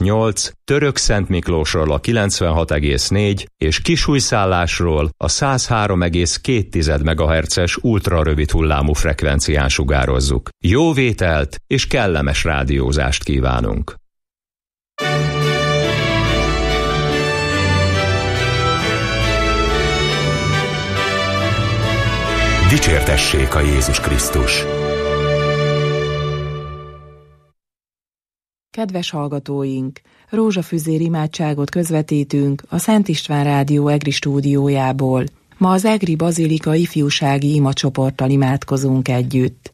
106,8, Török-Szent Miklósról a 96,4 és Kisújszállásról a 103,2 MHz-es ultrarövid hullámú frekvencián sugározzuk. Jó vételt és kellemes rádiózást kívánunk! Dicsértessék a Jézus Krisztus! Kedves hallgatóink! Rózsafüzér imádságot közvetítünk a Szent István Rádió EGRI stúdiójából. Ma az EGRI Bazilika ifjúsági imacsoporttal imádkozunk együtt.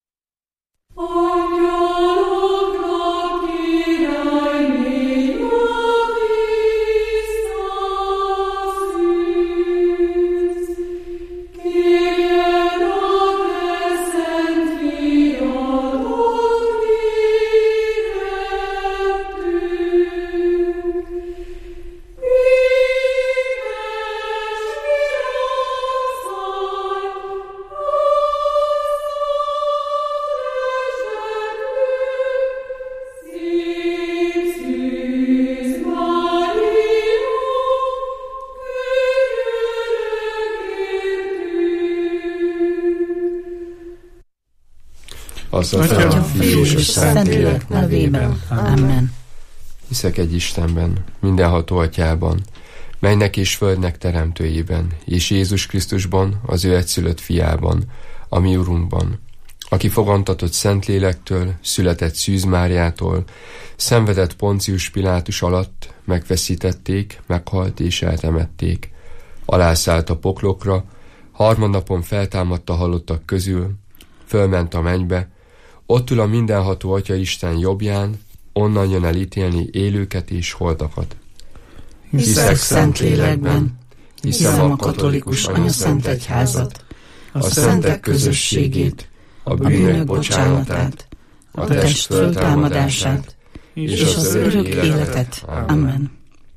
Az Atya, Fiú és a Szentlélek nevében. Amen. Hiszek egy Istenben, mindenható Atyában, mennek és földnek teremtőjében, és Jézus Krisztusban, az ő egyszülött fiában, a mi Urunkban, aki fogantatott Szentlélektől, született Szűz Máriától, szenvedett Poncius Pilátus alatt, megfeszítették, meghalt és eltemették. Alászállt a poklokra, harmadnapon feltámadt a halottak közül, fölment a mennybe, ott ül a mindenható Atya Isten jobbján, onnan jön el ítélni élőket és holtakat. Hiszek Szentlélekben, hiszem a katolikus anyaszent egyházat, a szentek közösségét, a bűnök bocsánatát, a test föltámadását és az örök életet. Amen.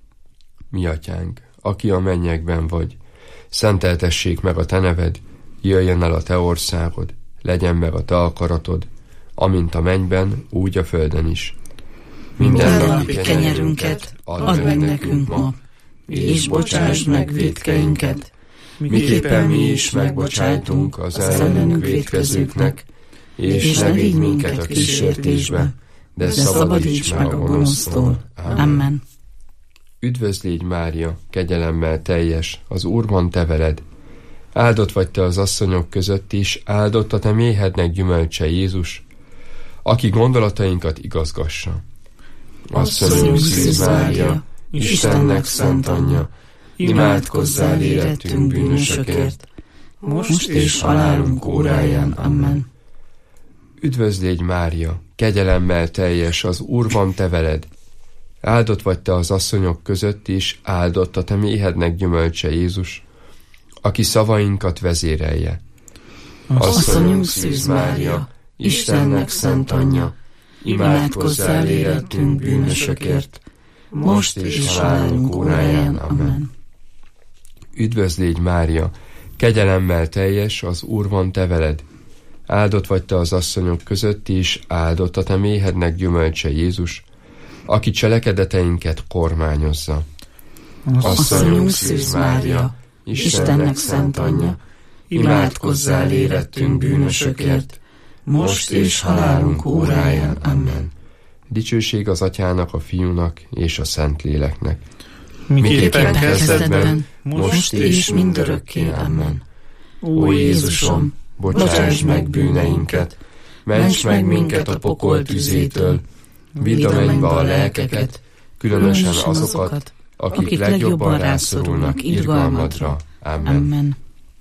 Mi Atyánk, aki a mennyekben vagy, szenteltessék meg a te neved, jöjjön el a te országod, legyen meg a te akaratod, amint a mennyben, úgy a földön is. Minden napi kenyerünket add meg nekünk ma, és bocsásd meg vétkeinket, miképpen mi is megbocsájtunk az ellenünk vétkezőknek, és ne vigy minket a kísértésbe, de szabadíts meg a gonosztól. Amen. Üdvözl légy, Mária, kegyelemmel teljes, az Úr van te veled. Áldott vagy te az asszonyok között is, áldott a te méhednek gyümölcse Jézus, aki gondolatainkat igazgassa. Asszonyunk Szűz Mária, Istennek szent anyja, imádkozzál érettünk bűnösökért, most és halálunk óráján. Amen. Üdvözl légy, Mária, kegyelemmel teljes, az Úr van te veled. Áldott vagy te az asszonyok között is, áldott a te méhednek gyümölcse Jézus, aki szavainkat vezérelje. Asszonyunk Szűz Mária, Istennek szent anyja, imádkozzál érettünk bűnösökért, most és halálunk óráján. Amen. Üdvözl légy, Mária, kegyelemmel teljes, az Úr van te veled. Áldott vagy te az asszonyok között is, áldott a te méhednek gyümölcse Jézus, aki cselekedeteinket kormányozza. Asszonyunk Szűz Mária, Istennek szent anyja, imádkozzál érettünk bűnösökért, most és halálunk óráján. Amen. Dicsőség az Atyának, a Fiúnak és a Szentléleknek. Miképpen kezdetben, most és mindörökké. Amen. Ó Jézusom, bocsásd meg bűneinket, ments meg minket a pokol tüzétől, vidd a mennybe a lelkeket, különösen azokat, akik legjobban rászorulnak irgalmadra. Amen.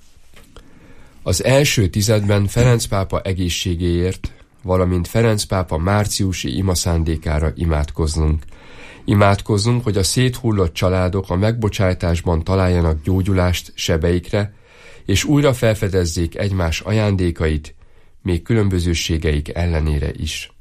Az első tizedben Ferenc pápa egészségéért, valamint Ferenc pápa márciusi imaszándékára imádkozzunk. Imádkozzunk, hogy a széthullott családok a megbocsájtásban találjanak gyógyulást sebeikre, és újra felfedezzék egymás ajándékait, még különbözőségeik ellenére is.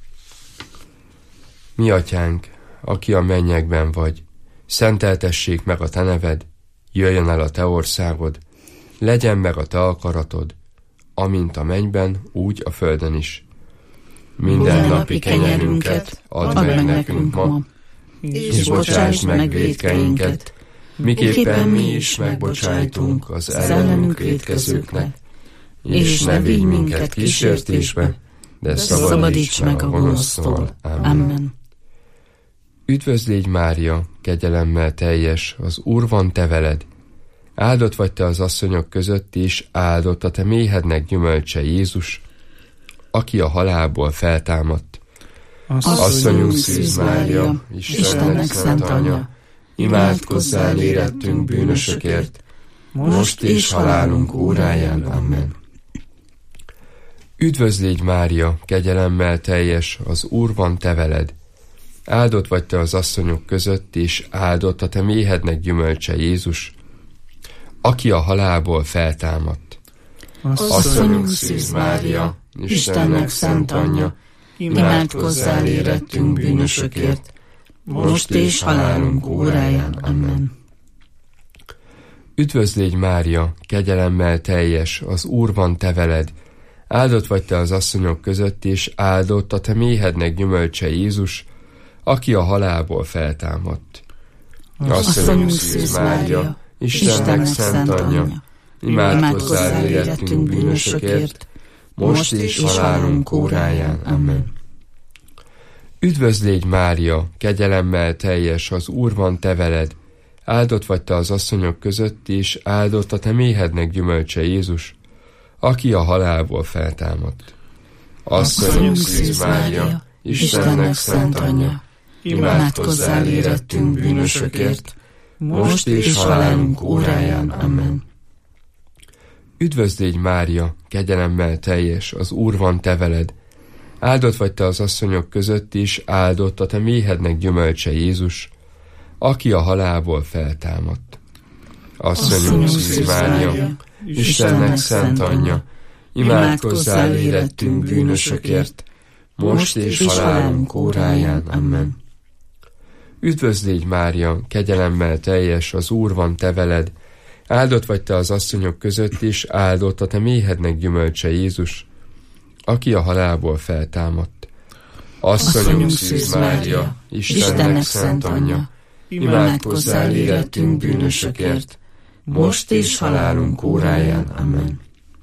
Mi Atyánk, aki a mennyekben vagy, szenteltessék meg a te neved, jöjjön el a te országod, legyen meg a te akaratod, amint a mennyben, úgy a földön is. Minden napi kenyerünket add meg nekünk ma, és bocsásd meg vétkeinket, miképpen mi is megbocsájtunk az ellenünk vétkezőknek, és ne vigy minket kísértésbe, de szabadíts meg a gonosztól. Amen. Üdvözl légy, Mária, kegyelemmel teljes, az Úr van te veled. Áldott vagy te az asszonyok között is, áldott a te méhednek gyümölcse Jézus, aki a halálból feltámadt. Asszonyunk Szűz Mária, Istennek szent anyja, imádkozzál érettünk bűnösökért, most és halálunk óráján. Amen. Üdvözl légy, Mária, kegyelemmel teljes, az Úr van te veled. Áldott vagy te az asszonyok között, és áldott a te méhednek gyümölcse Jézus, aki a halálból feltámadt. Asszonyunk Szűz Mária, Istennek szent anyja, imádkozzál érettünk bűnösökért, most és halálunk óráján. Amen. Üdvözl légy, Mária, kegyelemmel teljes, az Úr van te veled. Áldott vagy te az asszonyok között, és áldott a te méhednek gyümölcse Jézus, aki a halálból feltámadt. Asszonyunk Szűz Mária, Istennek szent anyja, imádkozzál érettünk bűnösökért, most és halálunk óráján. Amen. Üdvözl légy, Mária, kegyelemmel teljes, az Úr van te veled. Áldott vagy te az asszonyok között, és áldott a te méhednek gyümölcse Jézus, aki a halálból feltámadt. Asszonyunk Szűz Mária, Istennek szent anyja, imádkozzál érettünk bűnösökért, most és halálunk óráján. Amen. Üdvözl légy, Mária, kegyelemmel teljes, az Úr van te veled. Áldott vagy te az asszonyok között is, áldott a te méhednek gyümölcse Jézus, aki a halálból feltámadt. Asszonyunk Szűz Mária, Istennek szent anyja, imádkozzál érettünk bűnösökért, most és halálunk óráján. Amen. Üdvözl légy, Mária, kegyelemmel teljes, az Úr van te veled. Áldott vagy te az asszonyok között is, áldott a te méhednek gyümölcse Jézus, aki a halálból feltámadt. Asszonyunk Szűz Mária, Istennek szent anyja, imádkozzál érettünk bűnösökért, most és halálunk óráján. Amen.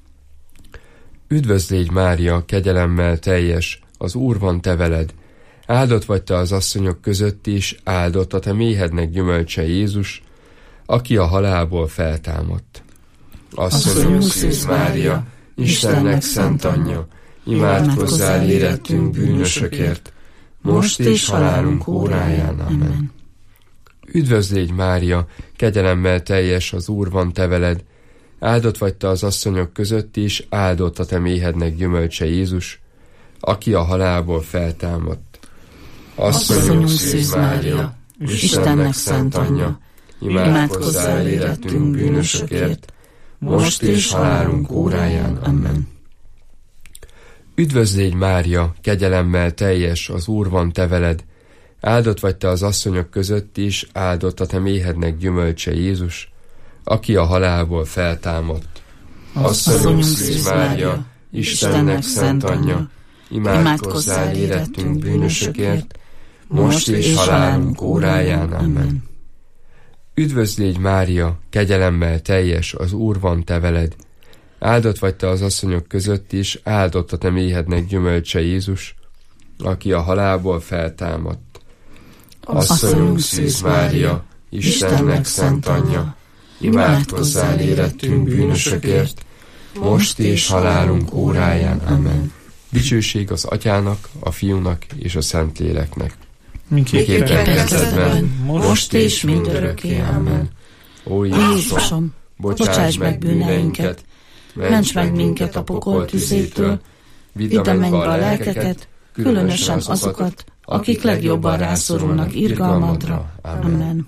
Üdvözl légy, Mária, kegyelemmel teljes, az Úr van te veled. Áldott vagy te az asszonyok között is, áldott a te méhednek gyümölcse Jézus, aki a halálból feltámadt. Asszonyunk Szűz Mária, Istennek szent anyja, imádkozzál érettünk bűnösökért, most és halálunk óráján. Amen. Üdvözl légy, Mária, kegyelemmel teljes, az Úr van te veled. Áldott vagy te az asszonyok között is, áldott a te méhednek gyümölcse Jézus, aki a halálból feltámadt. Asszonyunk Szűz Mária, Istennek szent anyja, imádkozzál érettünk bűnösökért, most és halálunk óráján. Amen. Üdvözl légy, Mária, kegyelemmel teljes, az Úr van te veled. Áldott vagy te az asszonyok között is, áldott a te méhednek gyümölcse Jézus, aki a halálból feltámadt. Asszonyunk Szűz Mária, Istennek szent anyja, imádkozzál érettünk bűnösökért, most és halálunk óráján. Amen. Üdvözl légy, Mária, kegyelemmel teljes, az Úr van te veled. Áldott vagy te az asszonyok között is, áldott a te méhednek gyümölcse Jézus, aki a halálból feltámadt. Asszonyunk Szűz Mária, Istennek szent anyja, imádkozzál érettünk bűnösökért, most és halálunk óráján. Amen. Dicsőség az Atyának, a Fiúnak és a Szentléleknek. Miképpen kezdetben, most és mindörökké. Amen. Ó Jézusom, bocsáss meg bűneinket, ments meg minket a pokol tüzétől, vidd a mennybe a lelkeket, különösen azokat, akik legjobban rászorulnak irgalmadra. Amen.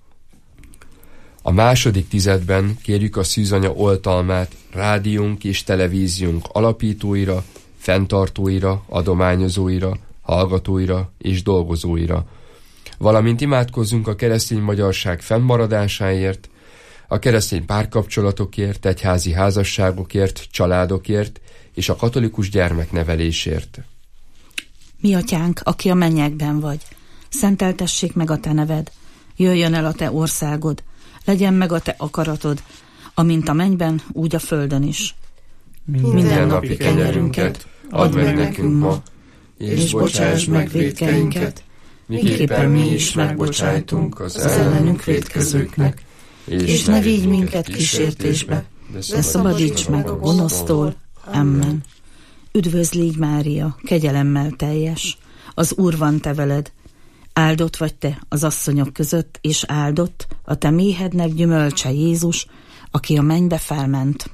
A második tizedben kérjük a Szűzanya oltalmát rádiónk és televíziónk alapítóira, fenntartóira, adományozóira, hallgatóira és dolgozóira. Valamint imádkozzunk a keresztény magyarság fennmaradásáért, a keresztény párkapcsolatokért, egyházi házasságokért, családokért és a katolikus gyermeknevelésért. Mi atyánk, aki a mennyekben vagy, Szenteltessék meg a te neved, jöjjön el a te országod, legyen meg a te akaratod, amint a mennyben, úgy a földön is. Minden napi kenyerünket add meg nekünk ma, és bocsáss meg vétkeinket, miképpen mi is megbocsájtunk az ellenünk vétkezőknek, és ne vigy minket kísértésbe, de szabadíts meg a gonosztól. Amen. Üdvözl légy Mária, kegyelemmel teljes, az Úr van te veled. Áldott vagy te az asszonyok között, és áldott a te méhednek gyümölcse Jézus, aki a mennybe felment.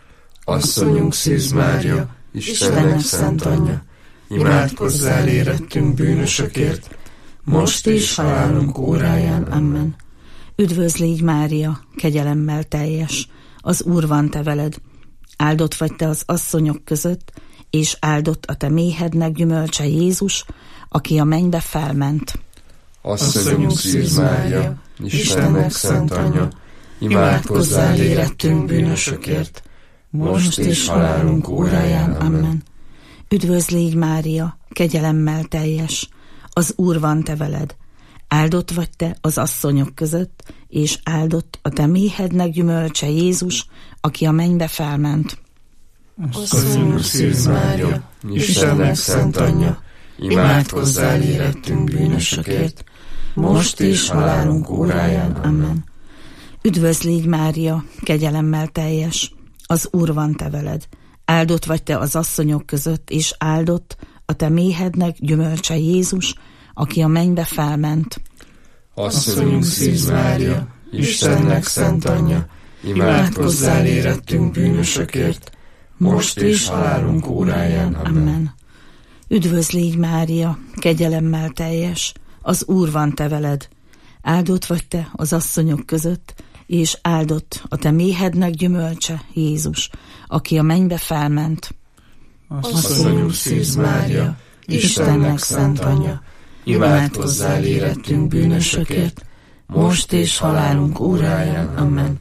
Asszonyunk Szűz Mária, Istennek szent anyja, imádkozzál érettünk bűnösökért, most és halálunk óráján. Amen. Üdvözl légy Mária, kegyelemmel teljes, az Úr van te veled. Áldott vagy te az asszonyok között, és áldott a te méhednek gyümölcse Jézus, aki a mennybe felment. Asszonyunk Szűz Mária, Istennek szent anyja, imádkozzál érettünk bűnösökért, most és halálunk óráján. Amen. Üdvözl légy Mária, kegyelemmel teljes, az Úr van te veled. Áldott vagy te az asszonyok között, és áldott a te méhednek gyümölcse Jézus, aki a mennybe felment. Asszonyunk Szűz Mária, Istennek szent anyja, imádkozzál érettünk bűnösökért, most és halálunk óráján. Amen. Üdvözl légy Mária, kegyelemmel teljes, az Úr van te veled. Áldott vagy te az asszonyok között, és áldott a te méhednek gyümölcse Jézus, aki a mennybe felment. Asszonyunk Szűz Mária, Istennek szent anyja, imádkozzál érettünk bűnösökért, most és halálunk óráján. Amen. Üdvözl légy Mária, kegyelemmel teljes, az Úr van te veled. Áldott vagy te az asszonyok között, és áldott a te méhednek gyümölcse Jézus, aki a mennybe felment. Asszonyunk Szűz Mária, Istennek szent anyja, imádkozzál érettünk bűnösökért, most és halálunk óráján. Amen.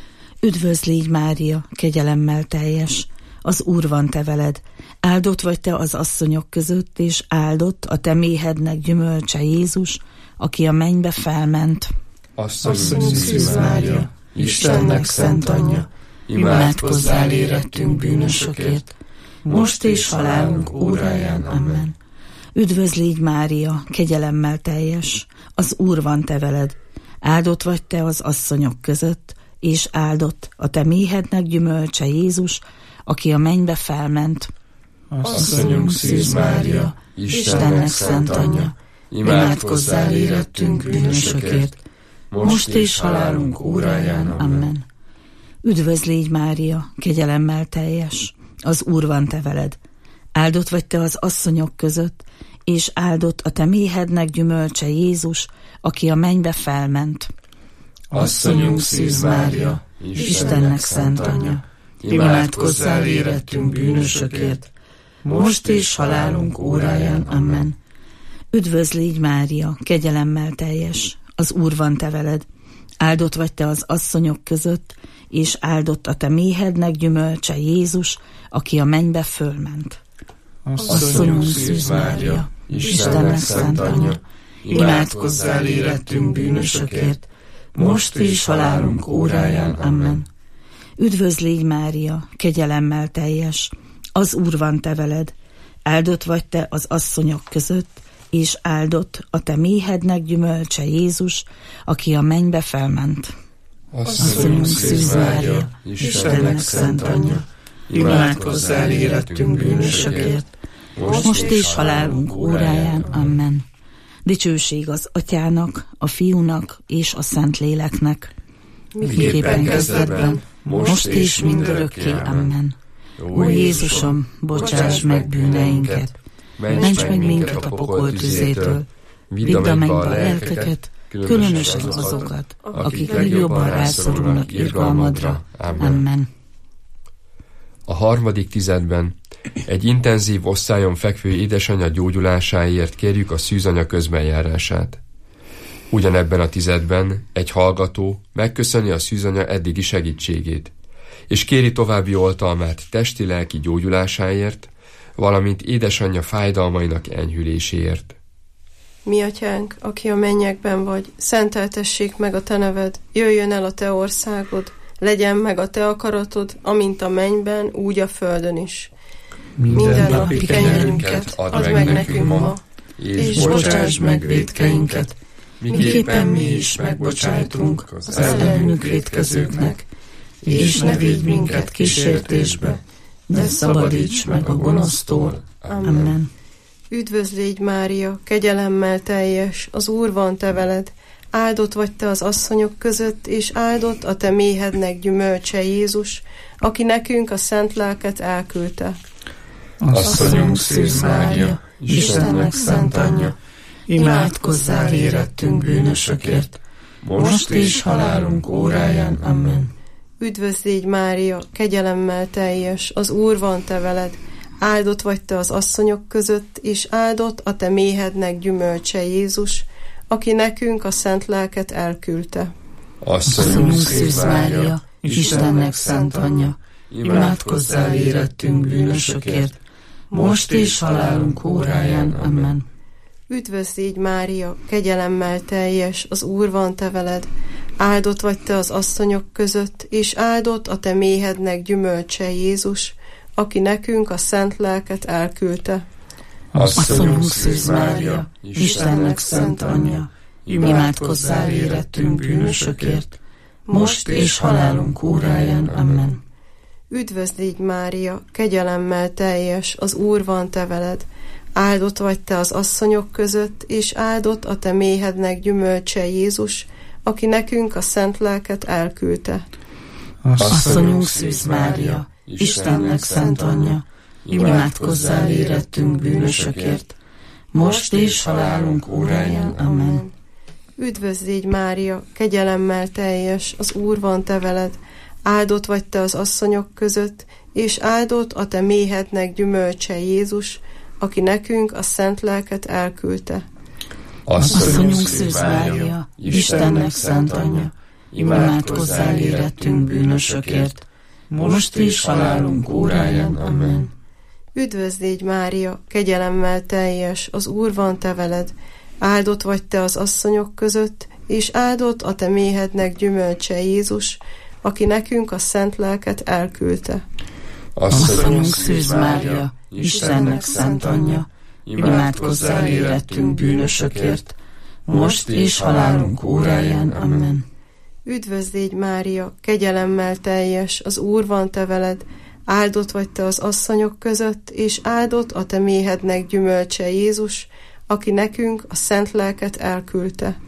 Üdvözl légy Mária, kegyelemmel teljes, az Úr van te veled. Áldott vagy te az asszonyok között, és áldott a te méhednek gyümölcse Jézus, aki a mennybe felment. Asszonyunk Szűz Mária, Istennek szent anyja, imádkozzál érettünk bűnösökért, most és halálunk óráján. Amen. Üdvözl légy Mária, kegyelemmel teljes, az Úr van te veled. Áldott vagy te az asszonyok között, és áldott a te méhednek gyümölcse Jézus, aki a mennybe felment. Asszonyunk Szűz Mária, Istennek szent anyja, imádkozzál érettünk bűnösökért, most és halálunk óráján. Amen. Üdvözl légy Mária, kegyelemmel teljes, az Úr van te veled. Áldott vagy te az asszonyok között, és áldott a te méhednek gyümölcse Jézus, aki a mennybe felment. Asszonyunk Szűz Mária, Istennek szent anyja, imádkozzál érettünk bűnösökért, most és halálunk óráján. Amen. Üdvözl légy Mária, kegyelemmel teljes, az Úr van te veled. Áldott vagy te az asszonyok között, és áldott a te méhednek gyümölcse Jézus, aki a mennybe fölment. Asszonyunk Szűz Mária, Istennek szent anyja, imádkozzál érettünk bűnösökért, most és halálunk óráján. Amen. Üdvözl légy Mária, kegyelemmel teljes, az Úr van te veled. Áldott vagy te az asszonyok között, és áldott a te méhednek gyümölcse Jézus, aki a mennybe felment. Asszonyunk Szűz Mária, Istennek szent anyja, imádkozzál érettünk bűnösökért, most és halálunk óráján. Amen. Dicsőség az Atyának, a Fiúnak és a Szentléleknek, miképpen kezdetben, most és mindörökké. Amen. Ó Jézusom, bocsáss meg bűneinket, ments meg minket a pokol tüzétől, vidd a mennybe a lelkeket, különösen azokat, akik legjobban rászorulnak irgalmadra. Amen. A harmadik tizedben egy intenzív osztályon fekvő édesanyja gyógyulásáért kérjük a szűzanya közbenjárását. Ugyanebben a tizedben egy hallgató megköszöni a szűzanya eddigi segítségét, és kéri további oltalmát testi-lelki gyógyulásáért, valamint édesanyja fájdalmainak enyhüléséért. Mi atyánk, aki a mennyekben vagy, szenteltessék meg a te neved, jöjjön el a te országod, legyen meg a te akaratod, amint a mennyben, úgy a földön is. Minden napi kenyerünket add meg nekünk ma, és bocsáss meg vétkeinket, miképpen mi is megbocsájtunk az ellenünk vétkezőknek, és ne vigy minket kísértésbe, de szabadíts meg a gonosztól. Amen. Üdvözlégy Mária, kegyelemmel teljes, az Úr van te veled, áldott vagy te az asszonyok között, és áldott a te méhednek gyümölcse Jézus, aki nekünk a szent lelket elküldte. Asszonyunk Szűz Mária, Istennek szent anyja, imádkozzál érettünk bűnösökért, most és halálunk óráján. Amen. Üdvözlégy Mária, kegyelemmel teljes, az Úr van te veled, áldott vagy te az asszonyok között, és áldott a te méhednek gyümölcse Jézus, aki nekünk a szent lelket elküldte. Asszonyunk Szűz Mária, Istennek szent anyja, imádkozzál érettünk bűnösökért, most és halálunk óráján. Amen. Üdvözlégy Mária, kegyelemmel teljes, az Úr van te veled, áldott vagy te az asszonyok között, és áldott a te méhednek gyümölcse Jézus, aki nekünk a szent lelket elküldte. Asszonyunk Szűz Mária, Istennek szent anyja, imádkozzál érettünk bűnösökért, most és halálunk óráján. Amen. Üdvözlégy Mária, kegyelemmel teljes, az Úr van te veled, áldott vagy te az asszonyok között, és áldott a te méhednek gyümölcse Jézus, aki nekünk a szent lelket elküldte. Asszonyunk Szűz Mária, Istennek szent anyja, imádkozzál érettünk bűnösökért, most és halálunk óráján. Amen. Üdvözlégy Mária, kegyelemmel teljes, az Úr van te veled, áldott vagy te az asszonyok között, és áldott a te méhednek gyümölcse Jézus, aki nekünk a szent lelket elküldte. Asszonyunk Szűz Mária, Istennek szent anyja, imádkozzál érettünk bűnösökért, most és halálunk óráján. Amen. Üdvözlégy Mária, kegyelemmel teljes, az Úr van te veled, áldott vagy te az asszonyok között, és áldott a te méhednek gyümölcse Jézus, aki nekünk a szent lelket elküldte. Asszonyunk Szűz Mária, Istennek szent anyja, imádkozzál érettünk bűnösökért, most és halálunk óráján. Amen. Üdvözlégy Mária, kegyelemmel teljes, az Úr van te veled, áldott vagy te az asszonyok között, és áldott a te méhednek gyümölcse Jézus, aki nekünk a szent lelket elküldte.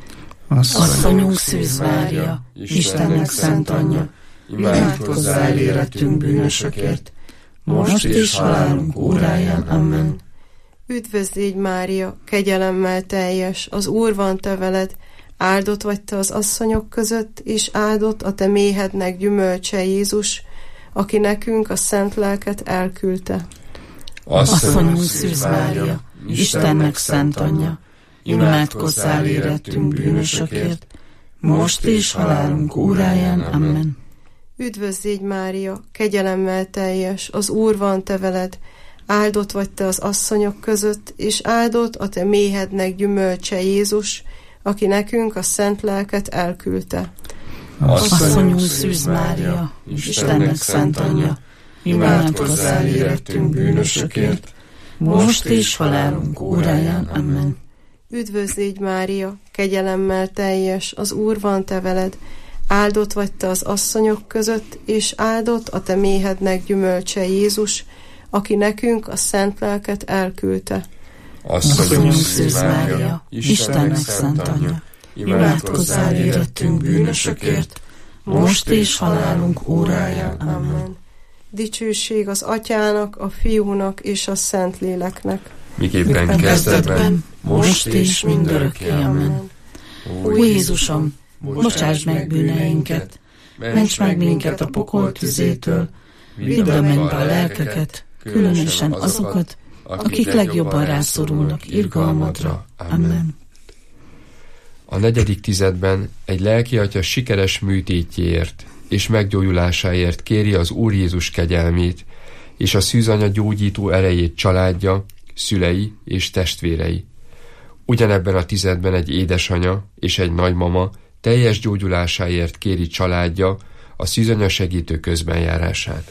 Asszonyunk Szűz Mária, Istennek szent anyja, imádkozzál érettünk bűnösökért, most és halálunk óráján. Amen. Üdvözlégy Mária, kegyelemmel teljes, az Úr van te veled, áldott vagy te az asszonyok között, és áldott a te méhednek gyümölcse Jézus, aki nekünk a szent lelket elküldte. Asszonyunk Szűz Mária, Istennek szent anyja, imádkozzál érettünk bűnösökért, most és halálunk óráján. Amen. Üdvözlégy Mária, kegyelemmel teljes, az Úr van te veled, áldott vagy te az asszonyok között, és áldott a te méhednek gyümölcse Jézus, aki nekünk a szent lelket elküldte. Asszonyunk Szűz Mária, Istennek szent anyja, imádkozzál érettünk bűnösökért, most és halálunk óráján. Amen. Üdvözlégy Mária, kegyelemmel teljes, az Úr van te veled, áldott vagy te az asszonyok között, és áldott a te méhednek gyümölcse Jézus, aki nekünk a szent lelket elküldte. Asszonyunk Szűz Mária, Istennek szent anyja, imádkozzál érettünk bűnösökért, most és halálunk óráján. Amen. Dicsőség az Atyának, a Fiúnak és a Szentléleknek. Miképpen kezdetben, most és mindörökké. Amen. Ó Jézusom, bocsáss meg bűneinket, ments meg minket a pokol tüzétől, vidd a mennybe a lelkeket, különösen azokat, akik legjobban rászorulnak irgalmadra. Amen. A 4. tizedben egy lelkiatya sikeres műtétjéért és meggyógyulásáért kéri az Úr Jézus kegyelmét és a szűzanya gyógyító erejét családja, szülei és testvérei. Ugyanebben a tizedben egy édesanya és egy nagymama teljes gyógyulásáért kéri családja a szűzanyasegítő közbenjárását.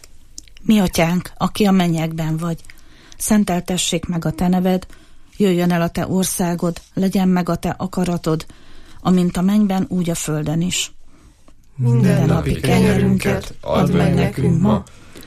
Mi atyánk, aki a mennyekben vagy, szenteltessék meg a te neved, jöjjön el a te országod, legyen meg a te akaratod, amint a mennyben, úgy a földön is. Minden napi kenyerünket add meg nekünk ma,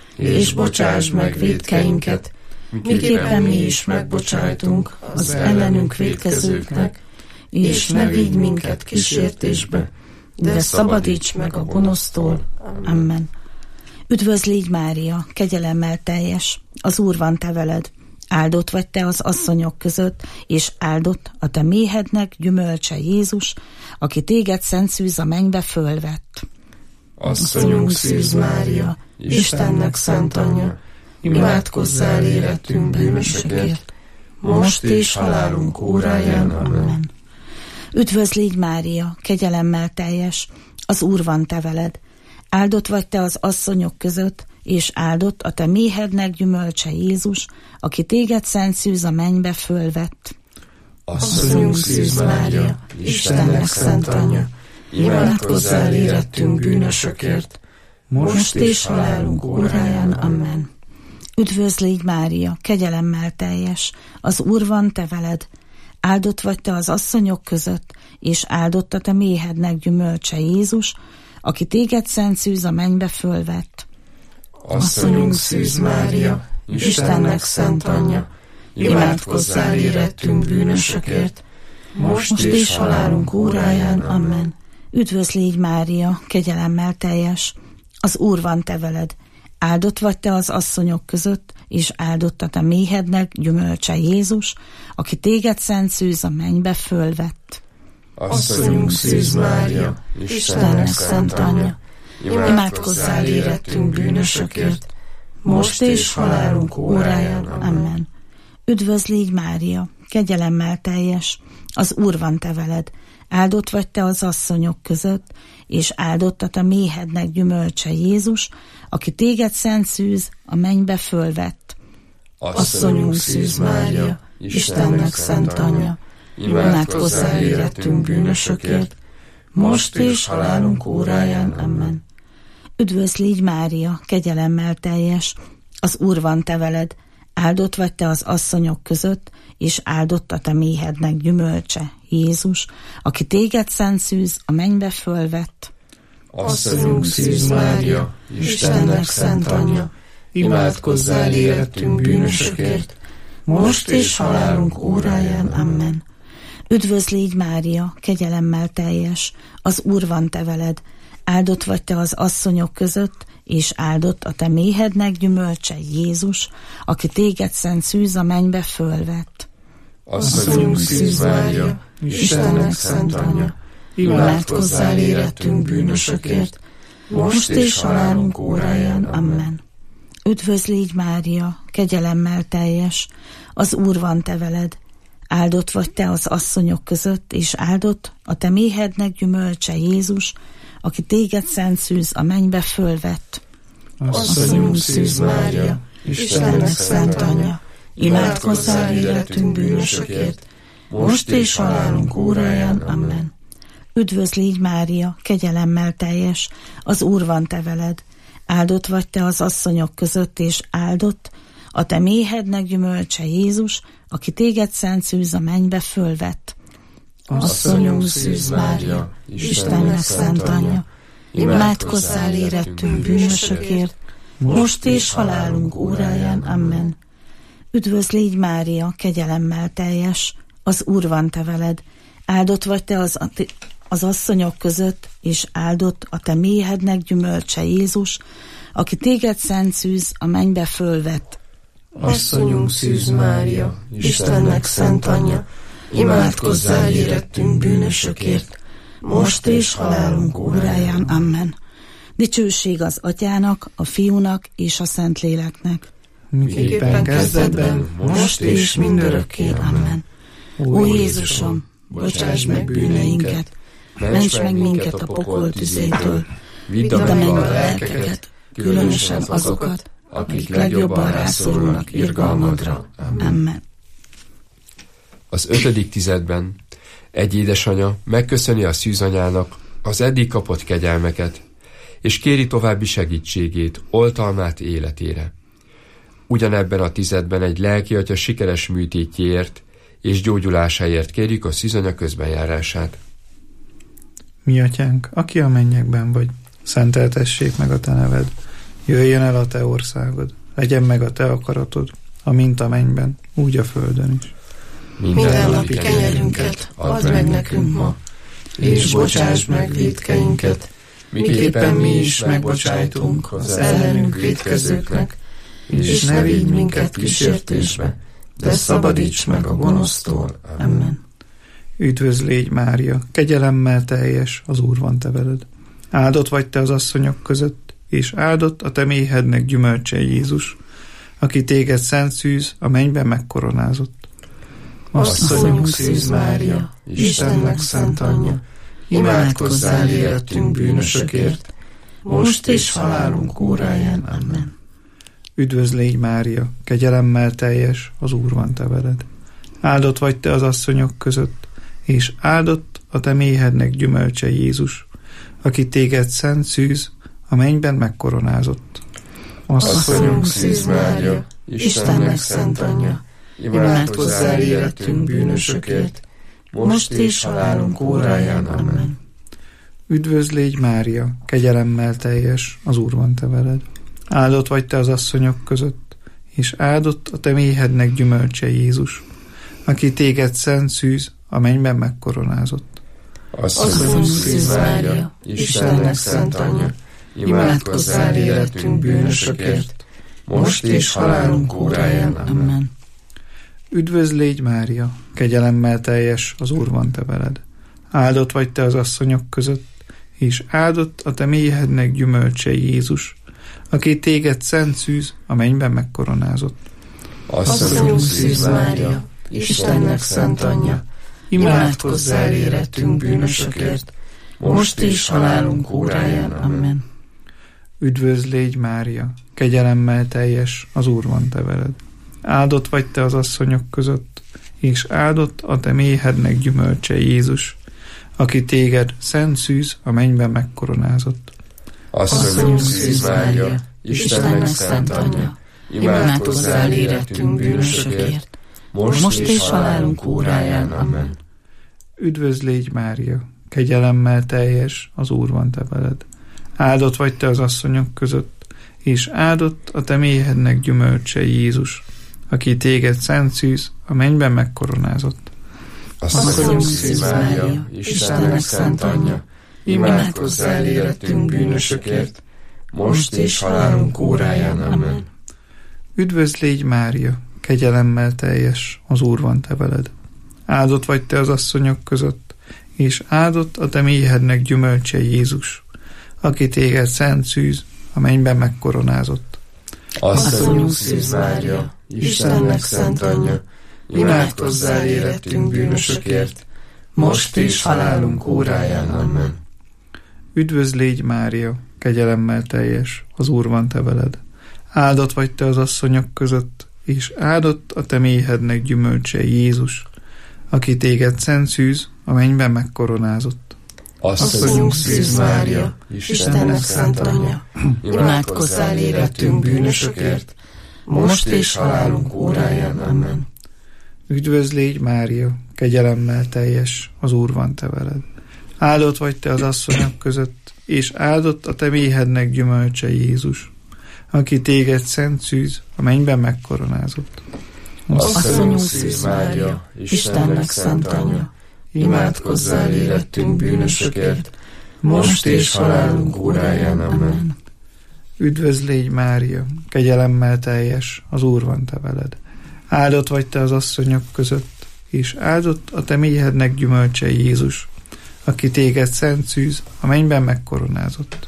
és bocsáss meg vétkeinket, miképpen mi is megbocsájtunk az ellenünk vétkezőknek, és ne vigy minket kísértésbe, de szabadíts meg a gonosztól. Amen. Üdvözl légy Mária, kegyelemmel teljes, az Úr van te veled, áldott vagy te az asszonyok között, és áldott a te méhednek gyümölcse Jézus, aki téged szent szűz a mennybe fölvett. Asszonyunk Szűz Mária, Istennek szent anyja, imádkozzál érettünk bűnösökért, most és halálunk óráján. Amen. Üdvözl légy Mária, kegyelemmel teljes, az Úr van te veled, áldott vagy te az asszonyok között, és áldott a te méhednek gyümölcse Jézus, aki téged szent szűz a mennybe fölvett. Asszonyunk Szűz Mária, Istennek szent anyja, imádkozzál érettünk bűnösökért, most és halálunk óráján. Amen. Üdvözl légy Mária, kegyelemmel teljes, az Úr van te veled, áldott vagy te az asszonyok között, és áldott a te méhednek gyümölcse Jézus, aki téged szent szűz a mennybe fölvett. Asszonyunk Szűz Mária, Istennek szent anyja, imádkozzál érettünk bűnösökért, most és halálunk óráján. Amen. Üdvözl légy Mária, kegyelemmel teljes, az Úr van te veled, áldott vagy te az asszonyok között, és áldott a te méhednek gyümölcse Jézus, aki téged szent szűz a mennybe fölvett. Asszonyunk Szűz Mária, Istennek szent anyja, imádkozzál érettünk bűnösökért, most és halálunk óráján. Amen. Üdvözl légy Mária, kegyelemmel teljes, az Úr van te veled, áldott vagy te az asszonyok között, és áldott a te méhednek gyümölcse Jézus, aki téged szent szűz a mennybe fölvett. Asszonyunk Szűz Mária, Istennek szent anyja, imádkozzál érettünk bűnösökért, most és halálunk óráján. Amen. Üdvözl légy Mária, kegyelemmel teljes, az Úr van te veled, áldott vagy te az asszonyok között, és áldott a te méhednek gyümölcse Jézus, aki téged szent szűz a mennybe fölvett. Asszonyunk Szűz Mária, Istennek szent anyja, imádkozzál érettünk bűnösökért, most és halálunk óráján. Amen. Üdvözl légy Mária, kegyelemmel teljes, az Úr van te veled, áldott vagy te az asszonyok között, és áldott a te méhednek gyümölcse Jézus, aki téged szent szűz a mennybe fölvett. Asszonyunk Szűz Mária, Istennek szent anyja, imádkozzál érettünk bűnösökért, most és halálunk óráján. Amen. Üdvözl légy Mária, kegyelemmel teljes, az Úr van te veled, áldott vagy te az asszonyok között, és áldott a te méhednek gyümölcse Jézus, aki téged szent szűz a mennybe fölvett. Asszonyunk Szűz Mária, Istennek szent anyja, imádkozzál érettünk bűnösökért, most és halálunk óráján. Amen. Üdvözl légy Mária, kegyelemmel teljes, az Úr van te veled, áldott vagy te az asszonyok között, és áldott a te méhednek gyümölcse Jézus, aki téged szent szűz a mennybe fölvett. Asszonyunk Szűz Mária, Istennek szent anyja, imádkozzál érettünk bűnösökért, most és halálunk óráján. Amen. Üdvözl légy Mária, kegyelemmel teljes, az Úr van te veled, áldott vagy te az asszonyok között, és áldott a te méhednek gyümölcse Jézus, aki téged szent szűz a mennybe fölvett. Asszonyunk Szűz Mária, Istennek szent anyja, imádkozzál érettünk bűnösökért, most és halálunk óráján. Amen. Dicsőség az Atyának, a Fiúnak és a Szentléleknek. Miképpen kezdetben, most és mindörökké. Amen. Ó Jézusom, bocsáss meg bűneinket, ments meg minket a pokol tüzétől, vidd a mennybe a lelkeket, különösen azokat, akik legjobban rászorulnak irgalmadra. Amen. Az 5. tizedben egy édesanya megköszöni a szűzanyának az eddig kapott kegyelmeket, és kéri további segítségét, oltalmát életére. Ugyanebben a tizedben egy lelkiatya sikeres műtétjéért és gyógyulásáért kérjük a szűzanya közbenjárását. Mi atyánk, aki a mennyekben vagy, szenteltessék meg a te neved, jöjjön el a te országod, legyen meg a te akaratod, amint a mennyben, úgy a földön is. Minden napi kenyerünket add meg nekünk ma, és bocsáss meg vétkeinket, miképpen mi is megbocsájtunk az ellenünk vétkezőknek, és ne vigy minket kísértésbe, de szabadíts meg a gonosztól. Amen. Üdvözl légy, Mária, kegyelemmel teljes, az Úr van te veled. Áldott vagy te az asszonyok között, és áldott a te méhednek gyümölcse Jézus, aki téged szent szűz, a mennyben megkoronázott. Asszonyunk Szűz Mária, Istennek szent anyja, imádkozzál érettünk bűnösökért, most és halálunk óráján. Amen. Üdvözl légy, Mária, kegyelemmel teljes, az Úr van te veled. Áldott vagy te az asszonyok között, és áldott a te méhednek gyümölcse Jézus, aki téged szent szűz, a mennyben megkoronázott. Asszonyunk Szűz Mária, Istennek szent anyja, imádkozzál érettünk bűnösökért, most és halálunk óráján. Amen. Üdvözl légy, Mária, kegyelemmel teljes, az Úr van te veled. Áldott vagy te az asszonyok között, és áldott a te méhednek gyümölcse Jézus, aki téged szent szűz, a mennyben megkoronázott. Asszonyunk Szűz Mária, Istennek szent anyja, imádkozzál érettünk bűnösökért, most és halálunk óráján. Amen. Üdvözl légy, Mária, kegyelemmel teljes, az Úr van te veled. Áldott vagy te az asszonyok között, és áldott a te méhednek gyümölcse Jézus, aki téged szent szűz, a mennyben megkoronázott. Asszonyunk Szűz Mária, Istennek szent anyja, imádkozzál érettünk bűnösökért, most és halálunk óráján. Amen. Üdvözl légy, Mária, kegyelemmel teljes, az Úr van te veled. Áldott vagy te az asszonyok között, és áldott a te méhednek gyümölcse Jézus, aki téged szent szűz, a mennyben megkoronázott. Asszonyunk Szűz Mária, Istennek szent anyja, imádkozzál érettünk bűnösökért, most és halálunk óráján. Amen. Üdvözl légy, Mária, kegyelemmel teljes, az Úr van te veled. Áldott vagy te az asszonyok között, és áldott a te méhednek gyümölcse Jézus, aki téged szent szűz, a mennyben megkoronázott. Asszonyunk Szűz Mária, Istennek szent anyja, imádkozzál érettünk bűnösökért, most és halálunk óráján. Amen. Üdvözl légy, Mária, kegyelemmel teljes, az Úr van te veled. Áldott vagy te az asszonyok között, és áldott a te méhednek gyümölcse Jézus, aki téged szent szűz, a mennyben megkoronázott. Asszonyunk Szűz Mária, Istennek szent anyja, imádkozzál érettünk bűnösökért, most és halálunk óráján. Amen. Üdvözl légy, Mária, kegyelemmel teljes, az Úr van te veled. Áldott vagy te az asszonyok között, és áldott a te méhednek gyümölcse Jézus, aki téged szent szűz, a mennyben megkoronázott. Asszonyunk Szűz Mária, Istennek szent anyja, imádkozzál érettünk bűnösökért, most és halálunk óráján. Amen. Üdvözl légy, Mária, kegyelemmel teljes, az Úr van te veled. Áldott vagy te az asszonyok között, és áldott a te méhednek gyümölcse Jézus, aki téged szent szűz, a mennyben megkoronázott. Asszonyunk Szűz Mária, Istennek szent anyja, imádkozzál érettünk bűnösökért, most és halálunk óráján. Amen. Üdvözl légy, Mária, kegyelemmel teljes, az Úr van te veled. Áldott vagy te az asszonyok között, és áldott a te méhednek gyümölcse Jézus, aki téged szent szűz, a mennyben megkoronázott.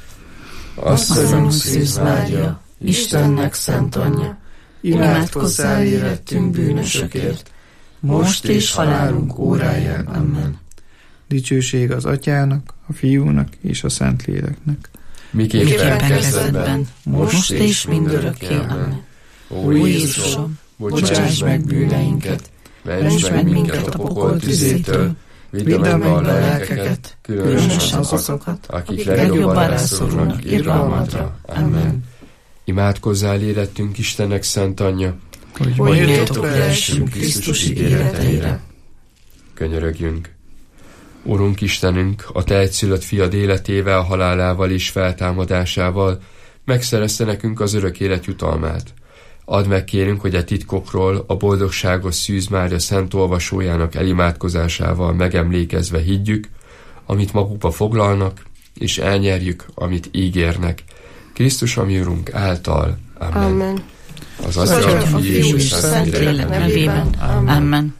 Asszonyunk Szűz Mária, Istennek szent anyja, imádkozzál érettünk bűnösökért, most és halálunk óráján. Amen. Dicsőség az Atyának, a Fiúnak és a Szentléleknek. Miképpen kezdetben, most és mindörökké. Amen. Ó Jézusom, bocsáss meg bűneinket, Ments meg minket a pokol tüzétől, vidd meg a lelkeket, különösen azokat, akik legjobban rászorulnak irgalmadra. Amen. Imádkozzál érettünk Istennek szent anyja, hogy méltók lehessünk Krisztus ígéreteire. Könyörögjünk. Urunk Istenünk, a Te egyszülött fiad életével, halálával és feltámadásával megszerezte nekünk az örök élet jutalmát. Add meg, kérünk, hogy a titkokról a boldogságos Szűz Mária szent olvasójának elimádkozásával megemlékezve higgyük, amit magukba foglalnak, és elnyerjük, amit ígérnek. Krisztus, ami Urunk által. Amen. Amen. Az Atya, a Fiú és a Szentlélek nevében. Amen.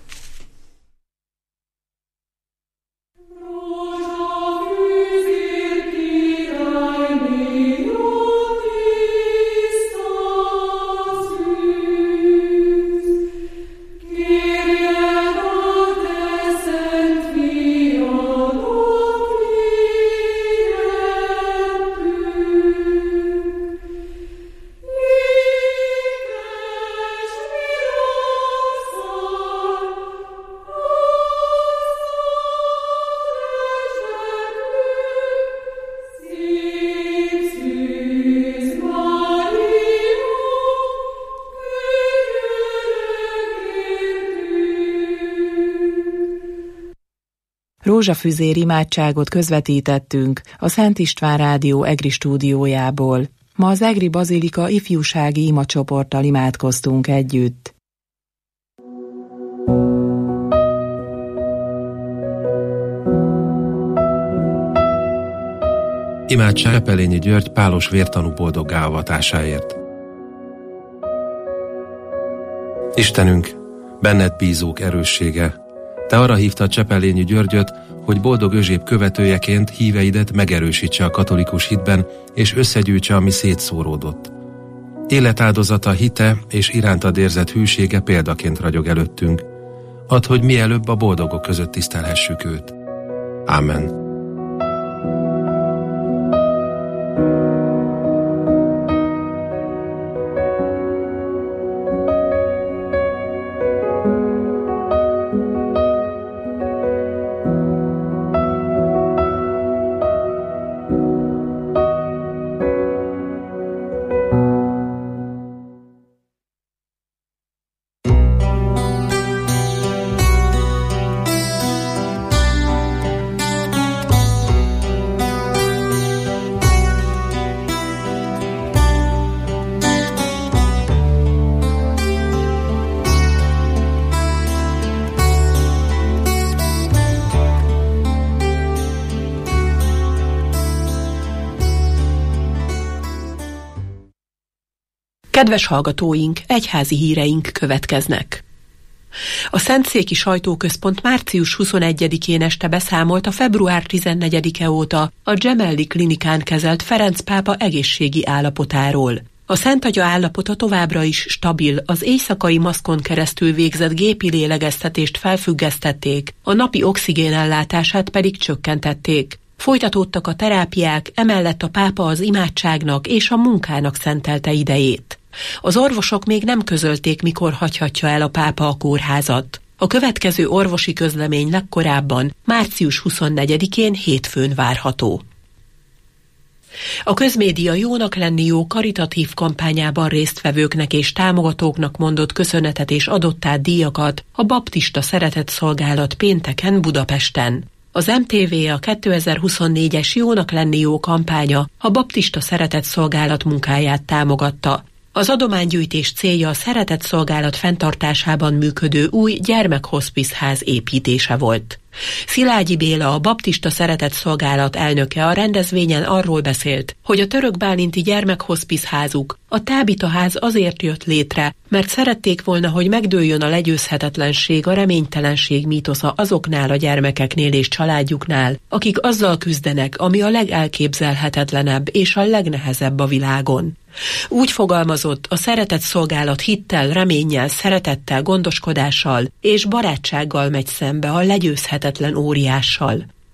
Rózsafüzér imádságot közvetítettünk a Szent István Rádió EGRI stúdiójából. Ma az EGRI Bazilika ifjúsági imacsoporttal imádkoztunk együtt. Imádság Csepelényi György pálos vértanú boldoggá avatásáért. Istenünk, benned bízók erőssége, Te arra hívtad Csepelényi Györgyöt, hogy boldog Özséb követőjeként híveidet megerősítse a katolikus hitben, és összegyűjtse, ami szétszóródott. Életáldozata, hite és irántad érzett hűsége példaként ragyog előttünk. Add, hogy mielőbb a boldogok között tisztelhessük őt. Ámen. Kedves hallgatóink, egyházi híreink következnek. A Szentszéki Sajtóközpont március 21-én este beszámolt a február 14-e óta a Gemelli klinikán kezelt Ferenc pápa egészségi állapotáról. A Szent Atya állapota továbbra is stabil, az éjszakai maszkon keresztül végzett gépi lélegeztetést felfüggesztették, a napi oxigénellátását pedig csökkentették. Folytatódtak a terápiák, emellett a pápa az imádságnak és a munkának szentelte idejét. Az orvosok még nem közölték, mikor hagyhatja el a pápa a kórházat. A következő orvosi közlemény legkorábban március 24-én hétfőn várható. A közmédia Jónak lenni jó karitatív kampányában résztvevőknek és támogatóknak mondott köszönetet és adott át díjakat a Baptista Szeretetszolgálat pénteken Budapesten. Az MTV a 2024-es Jónak lenni jó kampánya a Baptista Szeretetszolgálat munkáját támogatta. Az adománygyűjtés célja a Szeretetszolgálat fenntartásában működő új gyermekhoszpiszház építése volt. Szilágyi Béla, a Baptista Szeretetszolgálat elnöke a rendezvényen arról beszélt, hogy a Török Bálinti gyermekhoszpiszházuk, a Tábitaház azért jött létre, mert szerették volna, hogy megdőljön a legyőzhetetlenség, a reménytelenség mítosza azoknál a gyermekeknél és családjuknál, akik azzal küzdenek, ami a legelképzelhetetlenebb és a legnehezebb a világon. Úgy fogalmazott, a szeretetszolgálat hittel, reménnyel, szeretettel, gondoskodással és barátsággal megy szembe a legyőzhetetlen óriással.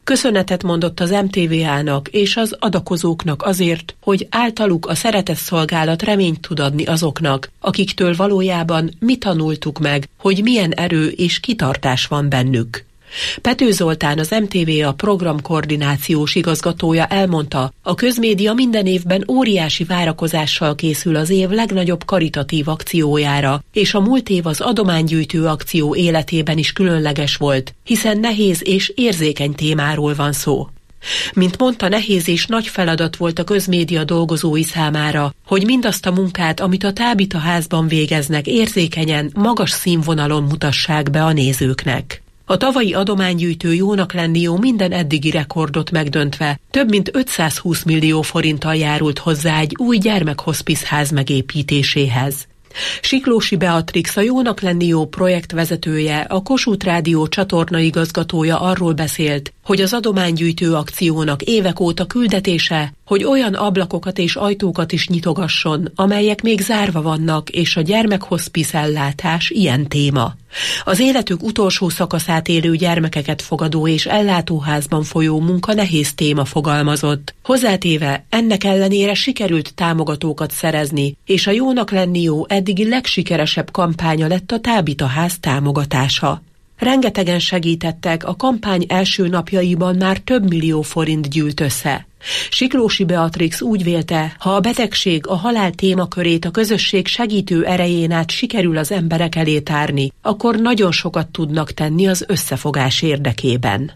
Köszönetet mondott az MTVA-nak és az adakozóknak azért, hogy általuk a szeretetszolgálat reményt tud adni azoknak, akiktől valójában mi tanultuk meg, hogy milyen erő és kitartás van bennük. Pető Zoltán, az MTVA programkoordinációs igazgatója elmondta, a közmédia minden évben óriási várakozással készül az év legnagyobb karitatív akciójára, és a múlt év az adománygyűjtő akció életében is különleges volt, hiszen nehéz és érzékeny témáról van szó. Mint mondta, nehéz és nagy feladat volt a közmédia dolgozói számára, hogy mindazt a munkát, amit a Tábita házban végeznek, érzékenyen, magas színvonalon mutassák be a nézőknek. A tavalyi adománygyűjtő Jónak lenni jó minden eddigi rekordot megdöntve több mint 520 millió forinttal járult hozzá egy új gyermekhoszpiszház megépítéséhez. Siklósi Beatrix, a Jónak lenni jó projektvezetője, a Kossuth Rádió csatorna igazgatója arról beszélt, hogy az adománygyűjtő akciónak évek óta küldetése, hogy olyan ablakokat és ajtókat is nyitogasson, amelyek még zárva vannak, és a gyermekhoszpisz ellátás ilyen téma. Az életük utolsó szakaszát élő gyermekeket fogadó és ellátóházban folyó munka nehéz téma, fogalmazott. Hozzátéve, ennek ellenére sikerült támogatókat szerezni, és a Jónak lenni jó eddigi legsikeresebb kampánya lett a Tábita ház támogatása. Rengetegen segítettek, a kampány első napjaiban már több millió forint gyűlt össze. Siklósi Beatrix úgy vélte, ha a betegség, a halál témakörét a közösség segítő erején át sikerül az emberek elé tárni, akkor nagyon sokat tudnak tenni az összefogás érdekében.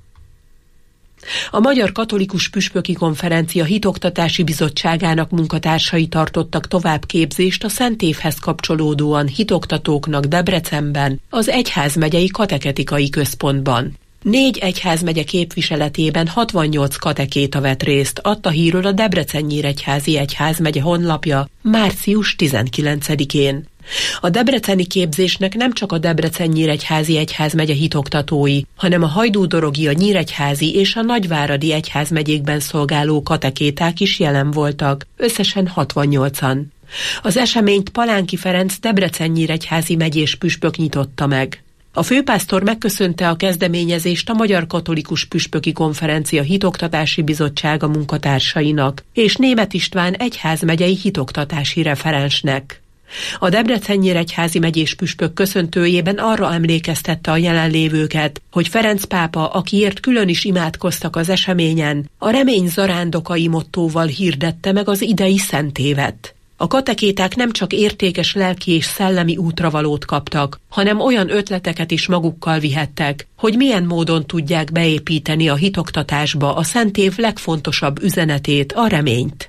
A Magyar Katolikus Püspöki Konferencia Hitoktatási Bizottságának munkatársai tartottak továbbképzést a Szent Évhez kapcsolódóan hitoktatóknak Debrecenben, az Egyházmegyei Kateketikai Központban. 4 egyházmegye képviseletében 68 katekéta vett részt, adta hírül a Debrecen-Nyíregyházi Egyházmegye honlapja március 19-én. A debreceni képzésnek nem csak a Debrecen-Nyíregyházi Egyházmegye hitoktatói, hanem a Hajdú-Dorogi, a Nyíregyházi és a Nagyváradi egyházmegyékben szolgáló katekéták is jelen voltak, összesen 68-an. Az eseményt Palánki Ferenc Debrecen-Nyíregyházi megyés püspök nyitotta meg. A főpásztor megköszönte a kezdeményezést a Magyar Katolikus Püspöki Konferencia Hitoktatási Bizottsága munkatársainak és Németh István egyházmegyei hitoktatási referensnek. A Debrecen-Nyíregyházi megyés püspök köszöntőjében arra emlékeztette a jelenlévőket, hogy Ferenc pápa, akiért külön is imádkoztak az eseményen, a remény zarándokai mottóval hirdette meg az idei szentévet. A katekéták nem csak értékes lelki és szellemi útravalót kaptak, hanem olyan ötleteket is magukkal vihettek, hogy milyen módon tudják beépíteni a hitoktatásba a szentév legfontosabb üzenetét, a reményt.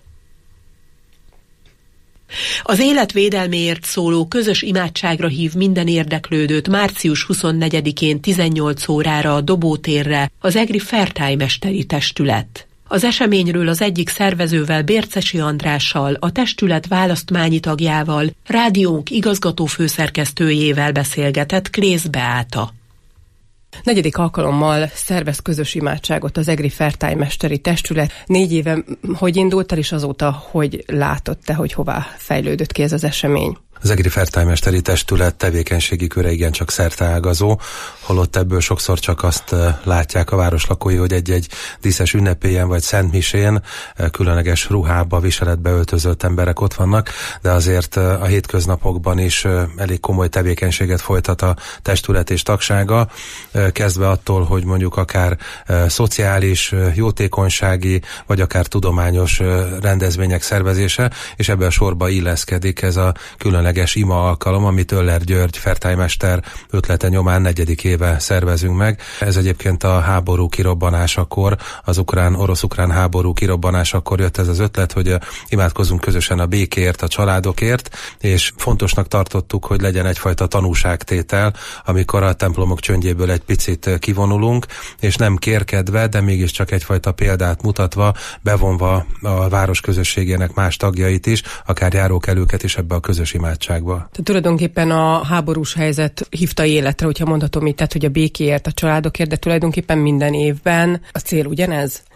Az élet védelméért szóló közös imádságra hív minden érdeklődőt március 24-én 18 órára a Dobótérre az egri fertájmesteri testület. Az eseményről az egyik szervezővel, Bércesi Andrással, a testület választmányi tagjával, rádiónk igazgató főszerkesztőjével beszélgetett Klész Beáta. 4. alkalommal szervez közös imádságot az egri fertájmesteri testület. 4 éve hogy indult el, és azóta hogy látott te, hogy hová fejlődött ki ez az esemény? Az egri fertájmesteri testület tevékenységi köre igencsak szerteágazó, holott ebből sokszor csak azt látják a városlakói, hogy egy-egy díszes ünnepélyen vagy szentmisén különleges ruhába, viseletbe öltözött emberek ott vannak, de azért a hétköznapokban is elég komoly tevékenységet folytat a testület és tagsága, kezdve attól, hogy mondjuk akár szociális, jótékonysági, vagy akár tudományos rendezvények szervezése, és ebben a sorba illeszkedik ez a különleges ima alkalom, amit Öller György fertájmester ötlete nyomán 4. éve szervezünk meg. Ez egyébként a háború kirobbanásakor, az orosz-ukrán háború kirobbanásakor jött ez az ötlet, hogy imádkozzunk közösen a békéért, a családokért, és fontosnak tartottuk, hogy legyen egyfajta tanúságtétel, amikor a templomok csöndjéből egy picit kivonulunk, és nem kérkedve, de mégiscsak egyfajta példát mutatva, bevonva a város közösségének más tagjait is, akár járókelőket is ebbe a közös imádságba. Tehát tulajdonképpen a háborús helyzet hívta életre, hogyha mondhatom így, tehát hogy a békéért, a családokért, de tulajdonképpen minden évben a cél ugyanez?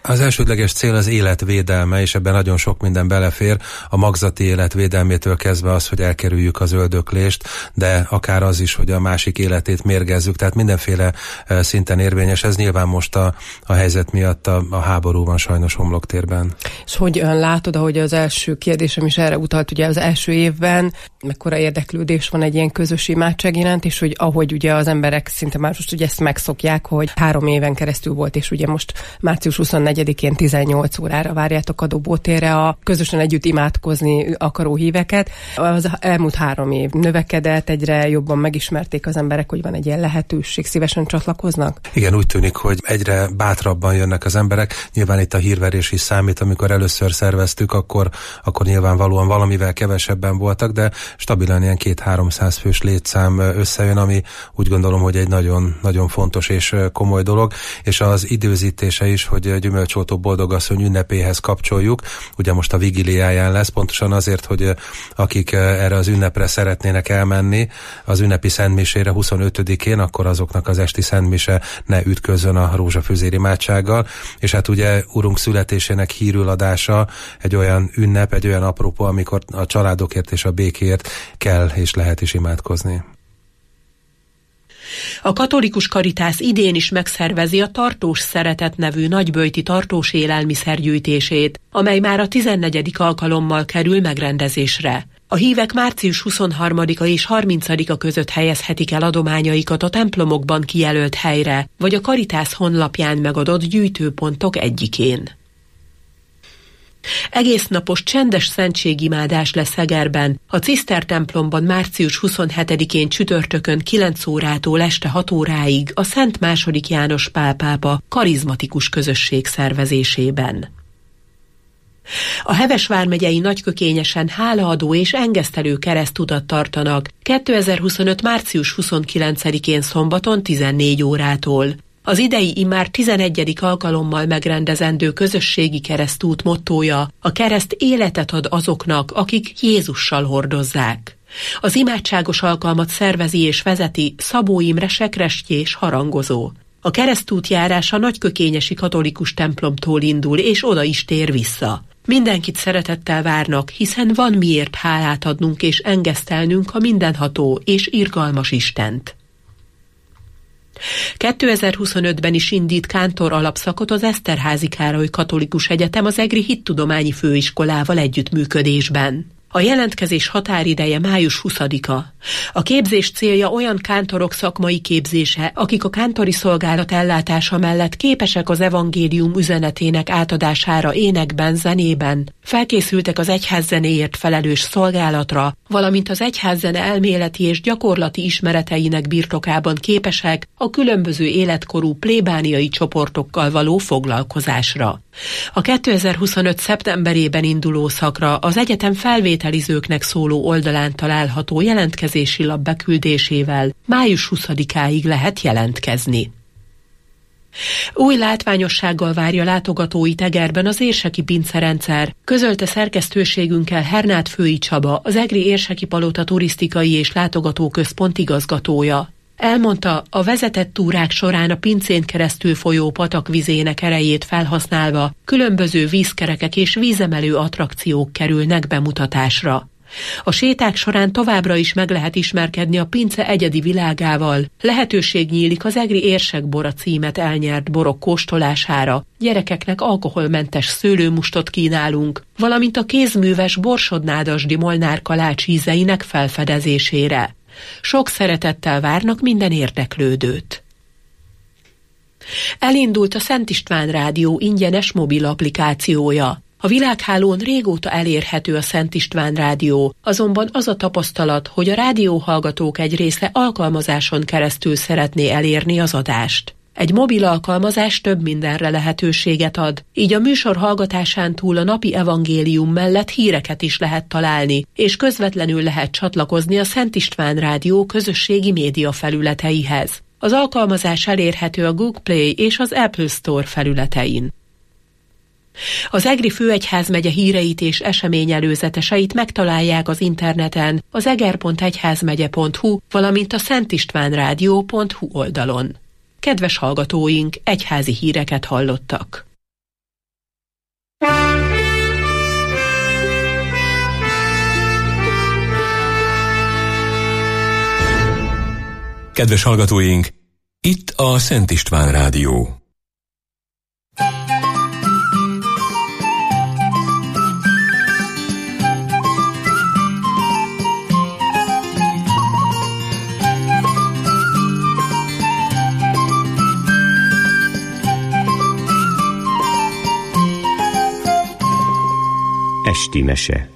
Az elsődleges cél az életvédelme, és ebben nagyon sok minden belefér, a magzati életvédelmétől kezdve az, hogy elkerüljük az öldöklést, de akár az is, hogy a másik életét mérgezzük, tehát mindenféle szinten érvényes. Ez nyilván most a helyzet miatt a háború van sajnos homloktérben. És hogyan látod, ahogy az első kérdésem is erre utalt, ugye az első évben mekkora érdeklődés van egy ilyen közös imádság iránt, és hogy ahogy ugye az emberek szinte már most ugye ezt megszokják, hogy 3 éven keresztül volt, és ugye most március 24-én 18 órára várjátok a dobótérre a közösen együtt imádkozni akaró híveket. Az elmúlt 3 év növekedett, egyre jobban megismerték az emberek, hogy van egy ilyen lehetőség, szívesen csatlakoznak? Igen, úgy tűnik, hogy egyre bátrabban jönnek az emberek. Nyilván itt a hírverés is számít, amikor először szerveztük, akkor nyilvánvalóan valamivel kevesebben voltak, de stabilan ilyen 200-300 fős létszám összejön, ami úgy gondolom, hogy egy nagyon, nagyon fontos és komoly dolog, és az időzítése is, hogy Gyümölcsoltó Boldogasszony ünnepéhez kapcsoljuk. Ugye most a vigíliáján lesz, pontosan azért, hogy akik erre az ünnepre szeretnének elmenni, az ünnepi szentmisére 25-én, akkor azoknak az esti szentmise ne ütközzön a rózsafüzér imádsággal, és hát ugye Urunk születésének hírüladása egy olyan ünnep, egy olyan apropó, amikor a családokért és a békéért kell és lehet is imádkozni. A katolikus Karitász idén is megszervezi a Tartós Szeretet nevű nagyböjti tartós élelmiszergyűjtését, amely már a 14. alkalommal kerül megrendezésre. A hívek március 23-a és 30-a között helyezhetik el adományaikat a templomokban kijelölt helyre, vagy a Karitász honlapján megadott gyűjtőpontok egyikén. Egésznapos csendes szentségimádás lesz Egerben, a Ciszter templomban március 27-én csütörtökön 9 órától este 6 óráig a Szent II. János Pál pápa karizmatikus közösség szervezésében. A Heves vármegyei Nagykökényesen hálaadó és engesztelő keresztutat tartanak 2025. március 29-én szombaton 14 órától. Az idei immár 11. alkalommal megrendezendő közösségi keresztút mottója: a kereszt életet ad azoknak, akik Jézussal hordozzák. Az imádságos alkalmat szervezi és vezeti Szabó Imre sekrestyés harangozó. A keresztútjárás a Nagykökényesi katolikus templomtól indul, és oda is tér vissza. Mindenkit szeretettel várnak, hiszen van miért hálát adnunk és engesztelnünk a mindenható és irgalmas Istent. 2025-ben is indít kántor alapszakot az Eszterházy Károly Katolikus Egyetem az Egri Hittudományi Főiskolával együttműködésben. A jelentkezés határideje május 20-a. A képzés célja olyan kántorok szakmai képzése, akik a kántori szolgálat ellátása mellett képesek az evangélium üzenetének átadására énekben, zenében, felkészültek az egyházzenéért felelős szolgálatra, valamint az egyházzene elméleti és gyakorlati ismereteinek birtokában képesek a különböző életkorú plébániai csoportokkal való foglalkozásra. A 2025. szeptemberében induló szakra az egyetem felvételizőknek szóló oldalán található jelentkezési lap beküldésével május 20-áig lehet jelentkezni. Új látványossággal várja látogatóit Egerben az érseki pincerendszer, közölte szerkesztőségünkkel Hernát Fői Csaba, az Egri Érseki Palota turisztikai és látogatóközpont igazgatója. Elmondta, a vezetett túrák során a pincén keresztül folyó patak vizének erejét felhasználva különböző vízkerekek és vízemelő attrakciók kerülnek bemutatásra. A séták során továbbra is meg lehet ismerkedni a pince egyedi világával, lehetőség nyílik az Egri Érsekbora címet elnyert borok kóstolására, gyerekeknek alkoholmentes szőlőmustot kínálunk, valamint a kézműves borsodnádasdi Molnár kalács ízeinek felfedezésére. Sok szeretettel várnak minden érdeklődőt. Elindult a Szent István Rádió ingyenes mobil applikációja. A világhálón régóta elérhető a Szent István Rádió, azonban az a tapasztalat, hogy a rádióhallgatók egy része alkalmazáson keresztül szeretné elérni az adást. Egy mobil alkalmazás több mindenre lehetőséget ad, így a műsor hallgatásán túl a napi evangélium mellett híreket is lehet találni, és közvetlenül lehet csatlakozni a Szent István Rádió közösségi média felületeihez. Az alkalmazás elérhető a Google Play és az Apple Store felületein. Az Egri Főegyházmegye híreit és eseményelőzeteseit megtalálják az interneten, az eger.egyházmegye.hu, valamint a szentistvánrádió.hu oldalon. Kedves hallgatóink, egyházi híreket hallottak. Kedves hallgatóink, itt a Szent István Rádió. Esti mese.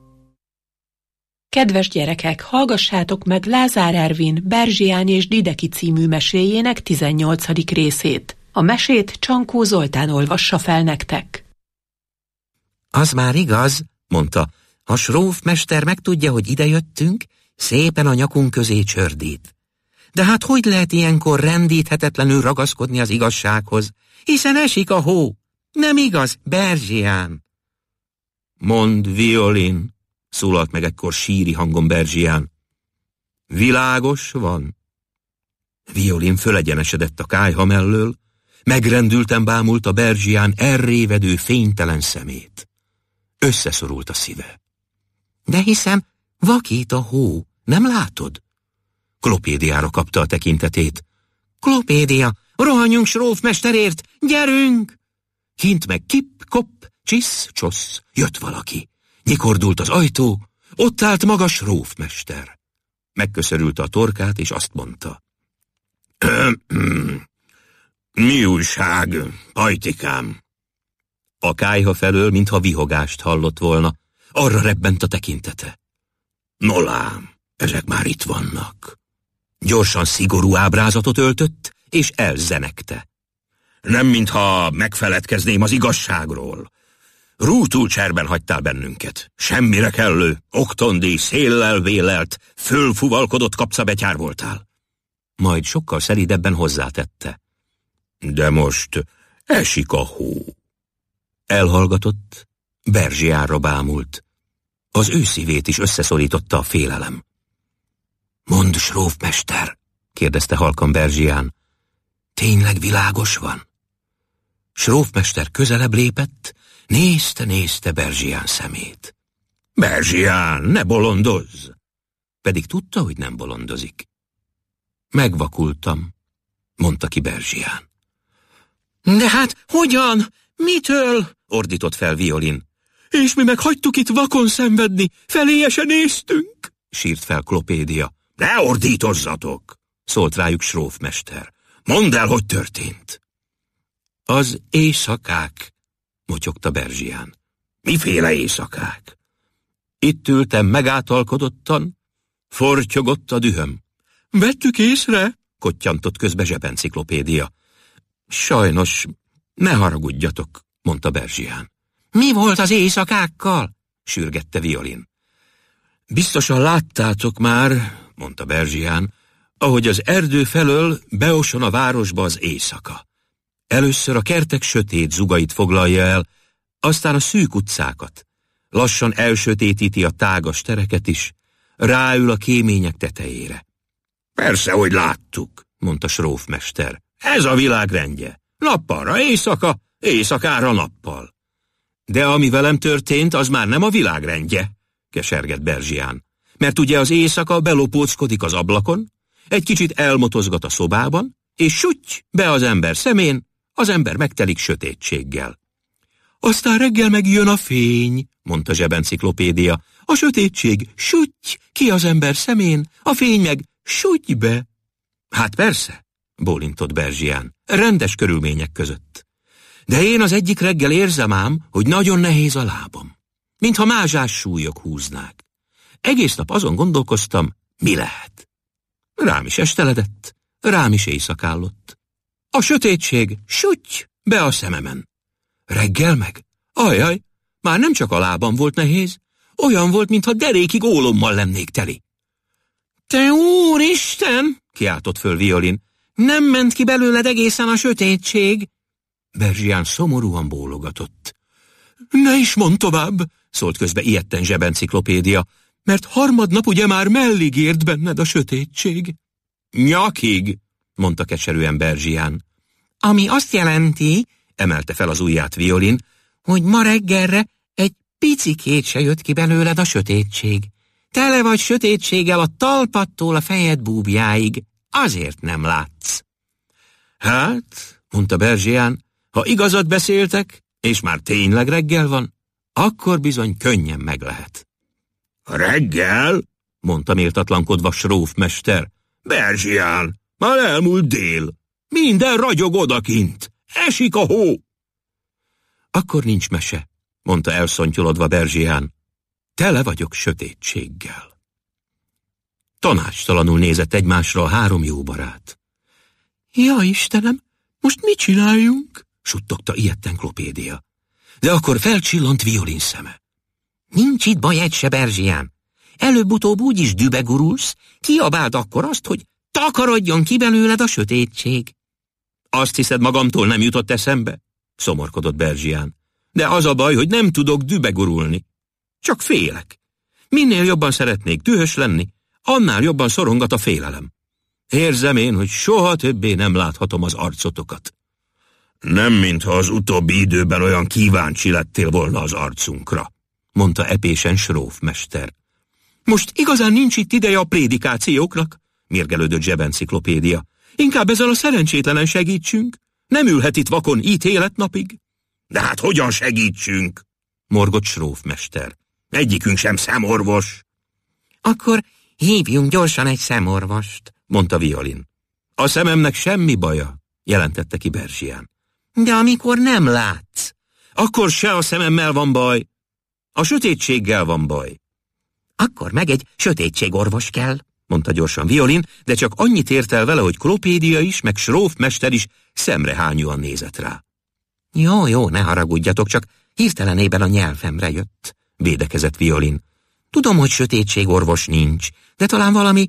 Kedves gyerekek, hallgassátok meg Lázár Ervin Berzsián és Dideki című meséjének 18. részét. A mesét Csankó Zoltán olvassa fel nektek. Az már igaz, mondta, a srófmester megtudja, hogy idejöttünk, szépen a nyakunk közé csördít. De hát hogy lehet ilyenkor rendíthetetlenül ragaszkodni az igazsághoz, hiszen esik a hó. Nem igaz, Berzsián? Mondd, Violin, szólalt meg ekkor síri hangon Berzsián. Világos van? Violin fölegyenesedett a kályha mellől, megrendülten bámult a Berzsián elrévedő, fénytelen szemét. Összeszorult a szíve. De hiszem, vakít a hó, nem látod? Klopédiára kapta a tekintetét. Klopédia, rohanjunk srófmesterért, gyerünk! Kint meg kip-kop, csisz-csosz, jött valaki. Nyikordult az ajtó, ott állt maga srófmester. Megköszörülte a torkát, és azt mondta. Mi újság, pajtikám? A kályha felől, mintha vihogást hallott volna, arra rebbent a tekintete. Nolám, ezek már itt vannak. Gyorsan szigorú ábrázatot öltött, és elzenegte. Nem mintha megfeledkezném az igazságról. Rútul cserben hagytál bennünket. Semmire kellő, oktondi, széllel vélelt, fölfuvalkodott kapcabetyár voltál. Majd sokkal szelídebben hozzátette. De most esik a hó. Elhallgatott, Berzsiánra bámult. Az ő szívét is összeszorította a félelem. Mondd, srófmester, kérdezte halkan Berzsián. Tényleg világos van? Srófmester közelebb lépett, nézte Berzsián szemét. Berzsián, ne bolondozz! Pedig tudta, hogy nem bolondozik. Megvakultam, mondta ki Berzsián. De hát hogyan? Mitől? Ordított fel Violin. És mi meg hagytuk itt vakon szenvedni, feléje se néztünk, sírt fel Klopédia. Ne ordítozzatok, szólt rájuk srófmester. Mondd el, hogy történt. Az éjszakák, motyogta Berzsián. Miféle éjszakák? Itt ültem megátalkodottan, fortyogott a dühöm. Vettük észre? Kottyantott közbe Zsebenciklopédia. Sajnos, ne haragudjatok, mondta Berzsián. Mi volt az éjszakákkal? Sürgette Violin. Biztosan láttátok már, mondta Berzsián, ahogy az erdő felől beoson a városba az éjszaka. Először a kertek sötét zugait foglalja el, aztán a szűk utcákat. Lassan elsötétíti a tágas tereket is, ráül a kémények tetejére. Persze, hogy láttuk, mondta srófmester. Ez a világ rendje. Nappalra éjszaka, éjszakára nappal. De ami velem történt, az már nem a világ rendje, kesergett Berzsián. Mert ugye az éjszaka belopóckodik az ablakon, egy kicsit elmotozgat a szobában, és sutty be az ember szemén, az ember megtelik sötétséggel. Aztán reggel megjön a fény, mondta Zsebenciklopédia. A sötétség sutty ki az ember szemén, a fény meg sutty be. Hát persze, bólintott Berzsián, rendes körülmények között. De én az egyik reggel érzem ám, hogy nagyon nehéz a lábam. Mintha mázsás súlyok húznák. Egész nap azon gondolkoztam, mi lehet. Rám is esteledett, rám is éjszakállott. A sötétség sutty be a szememen. Reggel meg, ajaj, már nem csak a lábam volt nehéz, olyan volt, mintha derékig ólommal lennék teli. Te úristen, kiáltott föl Violin, nem ment ki belőled egészen a sötétség? Berzsián szomorúan bólogatott. Ne is mondd tovább, szólt közbe ijedten Zsebenciklopédia, mert harmadnap ugye már mellig ért benned a sötétség. Nyakig, mondta keserűen Berzsián. Ami azt jelenti, emelte fel az ujját Violin, hogy ma reggelre egy picikét se jött ki belőled a sötétség. Tele vagy sötétséggel a talpattól a fejed búbjáig. azért nem látsz. Hát, mondta Berzsián, ha igazat beszéltek, és már tényleg reggel van, akkor bizony könnyen meg lehet. Reggel? Mondta méltatlankodva Srófmester. Berzsián, már elmúlt dél. Minden ragyog odakint. Esik a hó. Akkor nincs mese, mondta elszontyolodva Berzsián. Tele vagyok sötétséggel. Tanácstalanul nézett egymásra a három jó barát. Ja, Istenem, most mit csináljunk? Suttogta ijedten Klopédia. De akkor felcsillant Violin szeme. Nincs itt baj egy se, Berzsián. Előbb-utóbb úgyis dübe gurulsz, kiabáld akkor azt, hogy takarodjon ki belőled a sötétség. Azt hiszed, magamtól nem jutott eszembe? Szomorkodott Berzsián. De az a baj, hogy nem tudok dübe gurulni. Csak félek. Minél jobban szeretnék dühös lenni, annál jobban szorongat a félelem. Érzem én, hogy soha többé nem láthatom az arcotokat. Nem, mintha az utóbbi időben olyan kíváncsi lettél volna az arcunkra, mondta epésen Srófmester. Most igazán nincs itt ideje a prédikációknak, mérgelődött Zsebenciklopédia. Inkább ezzel a szerencsétlenen segítsünk. Nem ülhet itt vakon ítéletnapig. De hát hogyan segítsünk? Morgott Srófmester. Egyikünk sem szemorvos. Akkor hívjunk gyorsan egy szemorvost, mondta Violin. A szememnek semmi baja, jelentette ki Berzsián. De amikor nem látsz, akkor se a szememmel van baj, a sötétséggel van baj. Akkor meg egy sötétségorvos kell, mondta gyorsan Violin, de csak annyit ért el vele, hogy Klopédia is, meg Srófmester is szemrehányúan nézett rá. Jó, ne haragudjatok, csak hirtelenében a nyelvemre jött, védekezett Violin. Tudom, hogy sötétségorvos nincs, de talán valami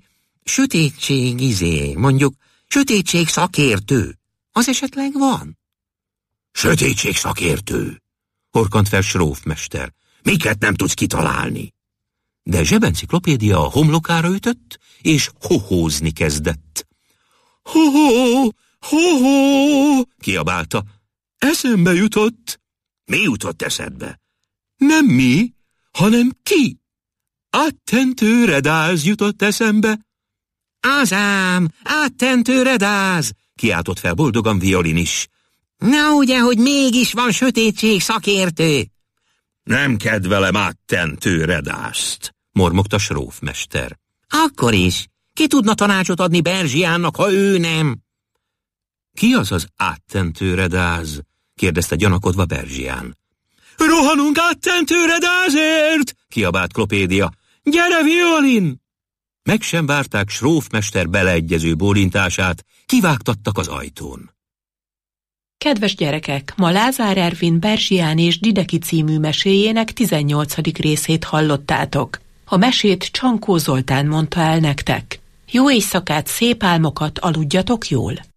mondjuk sötétség szakértő. Az esetleg van? Sötétség szakértő, horkant fel Srófmester. Miket nem tudsz kitalálni? De Zsebenciklopédia a homlokára ütött, és hohózni kezdett. Ho-ho, kiabálta. Eszembe jutott. Mi jutott eszedbe? Nem mi, hanem ki? Áttentő Redáz jutott eszembe. Ázám, áttentő Redáz, kiáltott fel boldogan Violin is. Na ugye, hogy mégis van sötétség szakértő. Nem kedvelem áttentő Redázt, mormogta Srófmester. Akkor is. Ki tudna tanácsot adni Berzsiánnak, ha ő nem? Ki az az áttentő Redáz? kérdezte gyanakodva Berzsián. Rohanunk áttentő Redázért! Kiabált Klopédia. Gyere, Violin! Meg sem várták Srófmester beleegyező bólintását, kivágtattak az ajtón. Kedves gyerekek, ma Lázár Ervin Berzsián és Dideki című meséjének 18. részét hallottátok. A mesét Csankó Zoltán mondta el nektek. Jó éjszakát, szép álmokat, aludjatok jól!